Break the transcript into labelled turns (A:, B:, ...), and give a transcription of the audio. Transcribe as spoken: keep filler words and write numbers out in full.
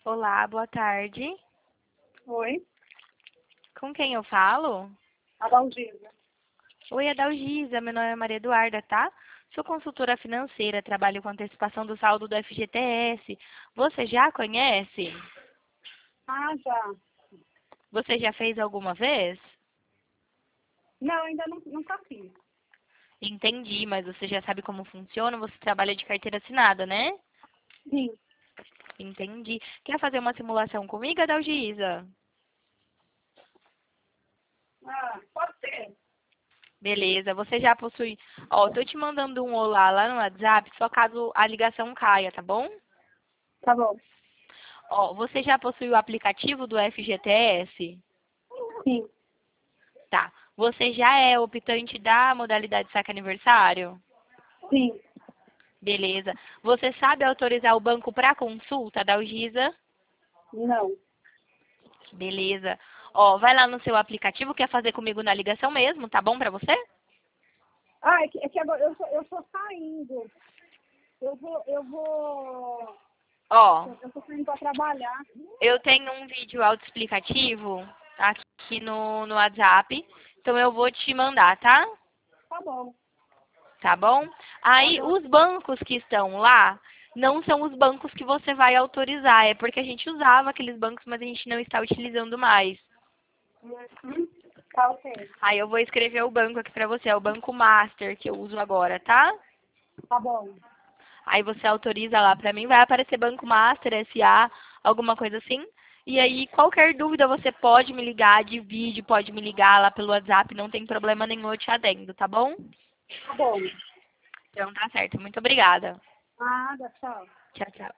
A: Olá, boa tarde.
B: Oi,
A: Com quem eu falo?
B: Adalgisa.
A: Oi, Adalgisa, meu nome é Maria Eduarda, tá? Sou consultora financeira, trabalho com antecipação do saldo do F G T S. Você já conhece?
B: Ah, já.
A: Você já fez alguma vez?
B: Não, ainda não, nunca fiz.
A: Entendi, mas você já sabe como funciona, você trabalha de carteira assinada, né?
B: Sim.
A: Entendi. Quer fazer uma simulação comigo, Adalgisa?
B: Ah, pode ser.
A: Beleza, você já possui... Ó, tô te mandando um olá lá no WhatsApp, só caso a ligação caia, tá bom?
B: Tá bom.
A: Ó, você já possui o aplicativo do F G T S?
B: Sim.
A: Tá. Você já é optante da modalidade saque aniversário?
B: Sim.
A: Beleza. Você sabe autorizar o banco para consulta da Algisa?
B: Não.
A: Beleza. Ó, vai lá no seu aplicativo, quer fazer comigo na ligação mesmo, tá bom pra você?
B: Ah, é que, é que agora eu tô, eu tô saindo. Eu vou, eu vou.
A: Ó,
B: Eu tô saindo pra trabalhar.
A: eu tenho um vídeo autoexplicativo aqui no, no WhatsApp, então eu vou te mandar, tá?
B: Tá bom.
A: Tá bom?
B: Tá
A: Aí,
B: bom.
A: os bancos que estão lá não são os bancos que você vai autorizar. É porque a gente usava aqueles bancos, mas a gente não está utilizando mais.
B: Uhum. Tá ok.
A: Aí, eu vou escrever o banco aqui pra você. É o Banco Master que eu uso agora, tá?
B: Tá bom.
A: Aí, você autoriza lá pra mim. Vai aparecer Banco Master, S A, alguma coisa assim. E aí, qualquer dúvida, você pode me ligar de vídeo, pode me ligar lá pelo WhatsApp. Não tem problema nenhum, eu te atendo, tá bom?
B: Tá bom.
A: Então, tá certo. Muito obrigada.
B: Nada, tchau.
A: Tchau, tchau.